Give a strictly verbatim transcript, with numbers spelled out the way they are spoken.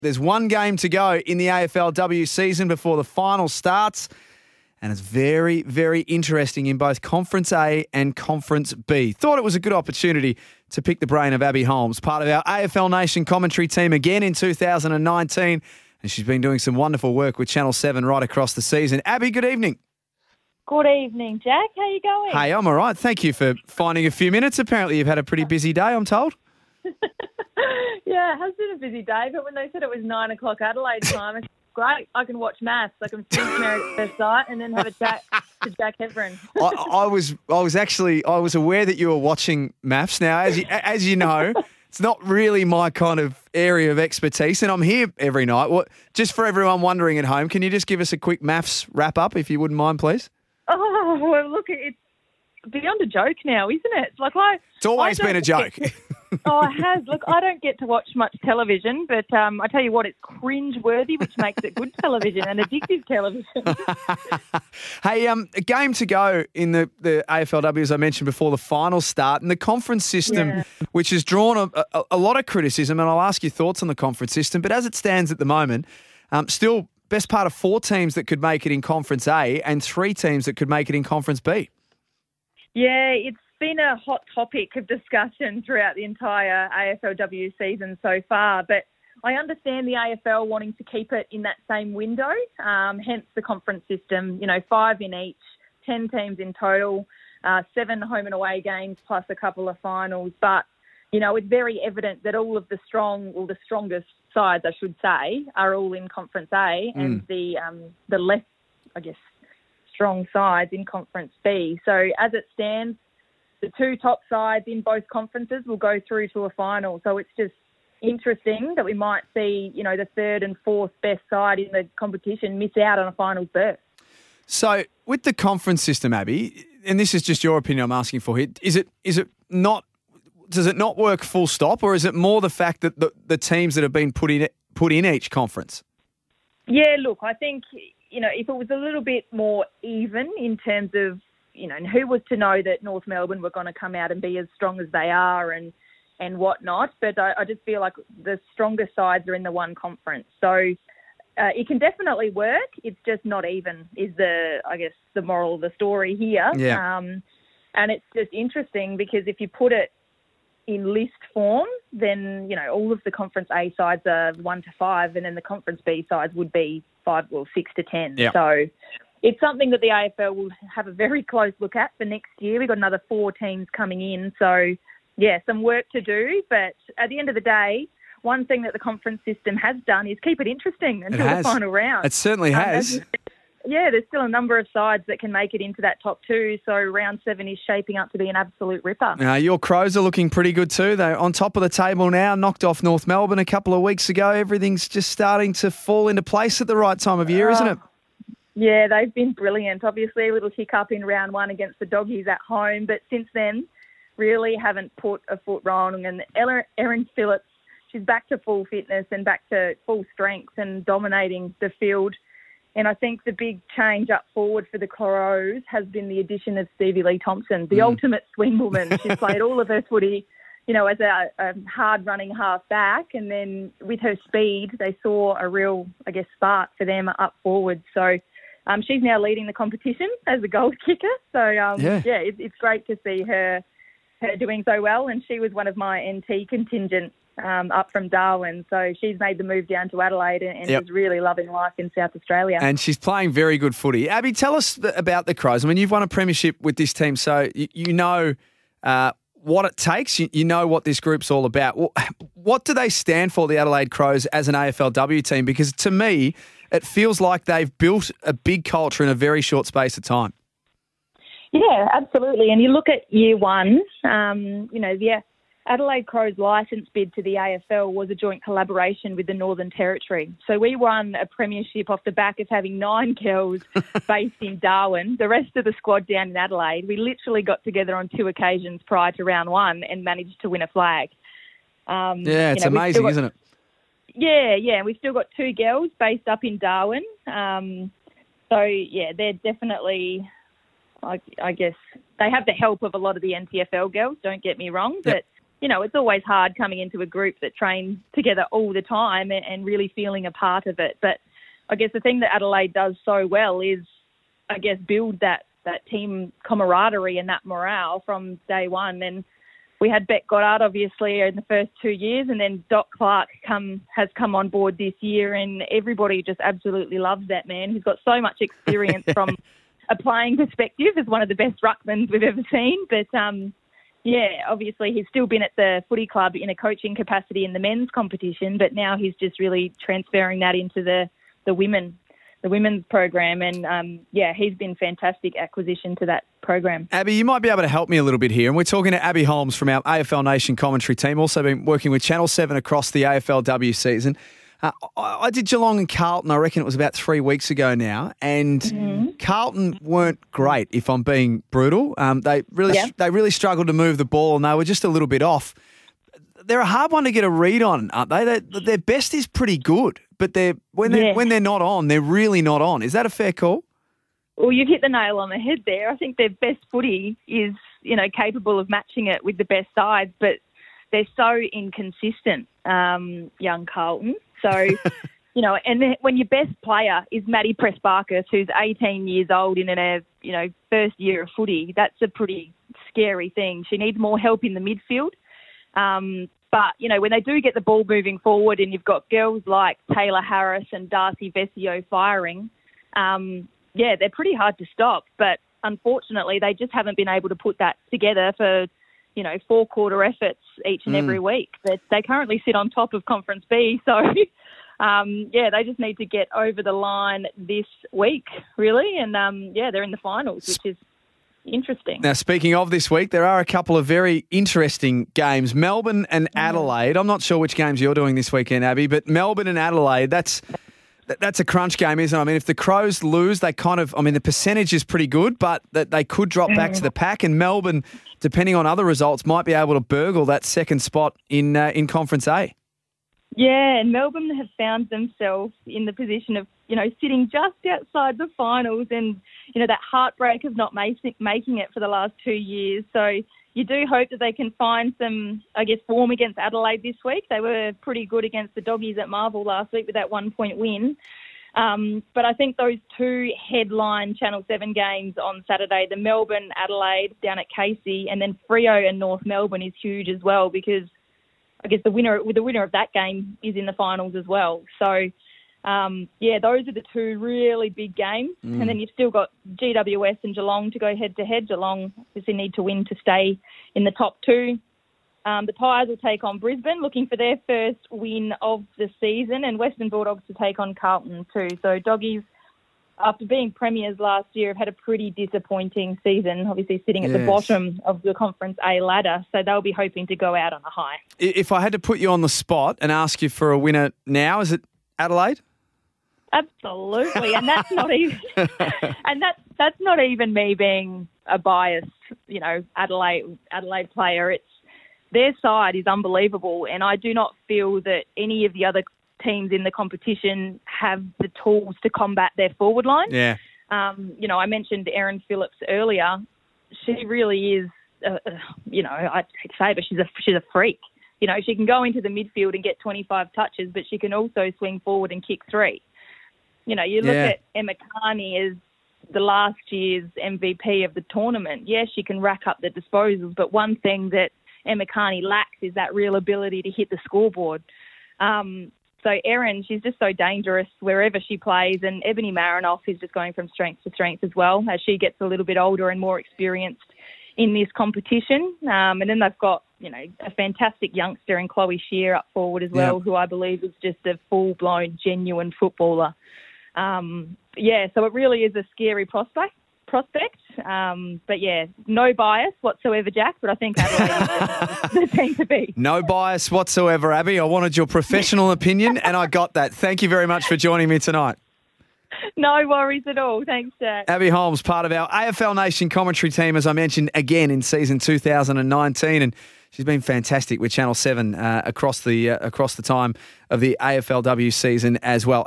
There's one game to go in the A F L W season before the final starts, and it's very, very interesting in both Conference A and Conference B. Thought it was a good opportunity to pick the brain of Abby Holmes, part of our A F L Nation commentary team again in two thousand nineteen, and she's been doing some wonderful work with Channel seven right across the season. Abby, good evening. Good evening, Jack. How you going? Hey, I'm all right. Thank you for finding a few minutes. Apparently you've had a pretty busy day, I'm told. Yeah, it has been a busy day, but when they said it was nine o'clock Adelaide time, it's great. I can watch maths. I can finish Married at First Sight and then have a chat to Jack Hevron. I, I was I was actually I was aware that you were watching maths. Now, as you, as you know, it's not really my kind of area of expertise, and I'm here every night. What? Just for everyone wondering at home, can you just give us a quick maths wrap up, if you wouldn't mind, please? Oh, well, look, it's beyond a joke now, isn't it? Like I, it's always I been a joke. To, oh, it has. Look, I don't get to watch much television, but um, I tell you what, it's cringe-worthy, which makes it good television and addictive television. Hey, um, a game to go in the, the A F L W, as I mentioned before, the final start, and the conference system, Yeah. which has drawn a, a, a lot of criticism, and I'll ask your thoughts on the conference system, but as it stands at the moment, um, still best part of four teams that could make it in Conference A and three teams that could make it in Conference B. Yeah, it's been a hot topic of discussion throughout the entire A F L W season so far, but I understand the A F L wanting to keep it in that same window, um, hence the conference system, you know, five in each, ten teams in total, uh, seven home and away games plus a couple of finals. But, you know, it's very evident that all of the strong, or the strongest sides, I should say, are all in Conference A, mm. and the um, the less, I guess, strong sides in Conference B. So as it stands, the two top sides in both conferences will go through to a final. So it's just interesting that we might see, you know, the third and fourth best side in the competition miss out on a finals berth. So with the conference system, Abby, and this is just your opinion I'm asking for here, is it is it not, does it not work full stop, or is it more the fact that the, the teams that have been put in put in each conference? Yeah, look, I think, you know, if it was a little bit more even in terms of, you know, and who was to know that North Melbourne were going to come out and be as strong as they are and and whatnot. But I, I just feel like the strongest sides are in the one conference. So uh, it can definitely work. It's just not even is the, I guess, the moral of the story here. Yeah. Um, and it's just interesting because if you put it in list form, then, you know, all of the Conference A sides are one to five, and then the Conference B sides would be five or six to ten. Yep. So it's something that the A F L will have a very close look at for next year. We've got another four teams coming in. So, yeah, some work to do. But at the end of the day, one thing that the conference system has done is keep it interesting until the final round. It certainly Um, has. as- Yeah, there's still a number of sides that can make it into that top two. So round seven is shaping up to be an absolute ripper. Uh, your Crows are looking pretty good too. They're on top of the table now, knocked off North Melbourne a couple of weeks ago. Everything's just starting to fall into place at the right time of year, isn't it? Yeah, they've been brilliant. Obviously, a little hiccup in round one against the Doggies at home, but since then, really haven't put a foot wrong. And Erin Phillips, she's back to full fitness and back to full strength and dominating the field. And I think the big change up forward for the Crows has been the addition of Stevie Lee Thompson, the mm. ultimate swing woman. She's played all of her footy, you know, as a, a hard-running half-back. And then with her speed, they saw a real, I guess, spark for them up forward. So um, she's now leading the competition as a goal kicker. So, um, yeah, yeah it, it's great to see her, her doing so well. And she was one of my N T contingent Um, up from Darwin. So she's made the move down to Adelaide and, and yep. is really loving life in South Australia. And she's playing very good footy. Abby, tell us about the Crows. I mean, you've won a premiership with this team, so you, you know uh, what it takes. You, you know what this group's all about. What do they stand for, the Adelaide Crows, as an A F L W team? Because to me, it feels like they've built a big culture in a very short space of time. Yeah, absolutely. And you look at year one, um, you know, the Adelaide Crows licence bid to the A F L was a joint collaboration with the Northern Territory. So we won a premiership off the back of having nine girls based in Darwin, the rest of the squad down in Adelaide. We literally got together on two occasions prior to round one and managed to win a flag. Um, yeah, it's you know, amazing, got, isn't it? Yeah, yeah. We've still got two girls based up in Darwin. Um, so, yeah, they're definitely, I, I guess, they have the help of a lot of the N T F L girls, don't get me wrong, but... Yep. you know, it's always hard coming into a group that trains together all the time and, and really feeling a part of it. But I guess the thing that Adelaide does so well is, I guess, build that, that team camaraderie and that morale from day one. And we had Beck Goddard, obviously, in the first two years, and then Doc Clark come, has come on board this year, and everybody just absolutely loves that man. He's got so much experience from a playing perspective as one of the best ruckmans we've ever seen. But, um, yeah, obviously he's still been at the footy club in a coaching capacity in the men's competition, but now he's just really transferring that into the, the women the women's program. And, um, yeah, he's been fantastic acquisition to that program. Abby, you might be able to help me a little bit here. And we're talking to Abby Holmes from our A F L Nation commentary team, also been working with Channel seven across the A F L W season. Uh, I, I did Geelong and Carlton, I reckon it was about three weeks ago now, and mm-hmm. Carlton weren't great, if I'm being brutal. Um, they really yeah. they really struggled to move the ball, and they were just a little bit off. They're a hard one to get a read on, aren't they? they their best is pretty good, but they're when they're, yeah. when they're not on, they're really not on. Is that a fair call? Well, you've hit the nail on the head there. I think their best footy is, you know, capable of matching it with the best sides, but they're so inconsistent, um, young Carlton. So, you know, and when your best player is Maddie Press-Barkus, who's eighteen years old in a, you know, first year of footy, that's a pretty scary thing. She needs more help in the midfield. Um, but, you know, when they do get the ball moving forward and you've got girls like Taylor Harris and Darcy Vesio firing, um, yeah, they're pretty hard to stop. But unfortunately, they just haven't been able to put that together for, you know, four quarter efforts each and mm. every week. They, they currently sit on top of Conference B. So, um, yeah, they just need to get over the line this week, really. And, um, yeah, they're in the finals, which is interesting. Now, speaking of this week, there are a couple of very interesting games. Melbourne and Adelaide. I'm not sure which games you're doing this weekend, Abby, but Melbourne and Adelaide, that's that's a crunch game, isn't it? I mean, if the Crows lose, they kind of, I mean, the percentage is pretty good, but that they could drop back to the pack. And Melbourne, depending on other results, might be able to burgle that second spot in uh, in Conference A. Yeah, and Melbourne have found themselves in the position of, you know, sitting just outside the finals and, you know, that heartbreak of not making making it for the last two years. So you do hope that they can find some, I guess, form against Adelaide this week. They were pretty good against the Doggies at Marvel last week with that one-point win. Um, but I think those two headline Channel seven games on Saturday, the Melbourne-Adelaide down at Casey, and then Freo and North Melbourne is huge as well, because I guess the winner the winner of that game is in the finals as well. So, um, yeah, those are the two really big games. Mm. And then you've still got G W S and Geelong to go head-to-head. Geelong obviously need to win to stay in the top two. Um, the Tigers will take on Brisbane, looking for their first win of the season, and Western Bulldogs to take on Carlton too. So Doggies, after being premiers last year, have had a pretty disappointing season, obviously sitting at yes. the bottom of the Conference A ladder. So they'll be hoping to go out on a high. If I had to put you on the spot and ask you for a winner now, is it Adelaide? Absolutely, and that's not even and that's that's not even me being a biased, you know, Adelaide Adelaide player. It's their side is unbelievable, and I do not feel that any of the other teams in the competition have the tools to combat their forward line. Yeah. Um, you know, I mentioned Erin Phillips earlier. She really is, uh, uh, you know, I'd say, but she's a she's a freak. You know, she can go into the midfield and get twenty-five touches, but she can also swing forward and kick three. You know, you look yeah. at Emma Carney as the last year's M V P of the tournament. Yes, she can rack up the disposals, but one thing that Emma Carney lacks is that real ability to hit the scoreboard. Um, so Erin, she's just so dangerous wherever she plays, and Ebony Marinoff is just going from strength to strength as well as she gets a little bit older and more experienced in this competition. Um, and then they've got, you know, a fantastic youngster in Chloe Shear up forward as well, yep. who I believe is just a full-blown, genuine footballer. Um, yeah, so it really is a scary prospect. prospect. Um, but, yeah, no bias whatsoever, Jack, but I think Adelaide is the team to beat. No bias whatsoever, Abby. I wanted your professional opinion, and I got that. Thank you very much for joining me tonight. No worries at all. Thanks, Jack. Abby Holmes, part of our A F L Nation commentary team, as I mentioned, again in season two thousand nineteen, and she's been fantastic with Channel seven uh, across the uh, across the time of the A F L W season as well.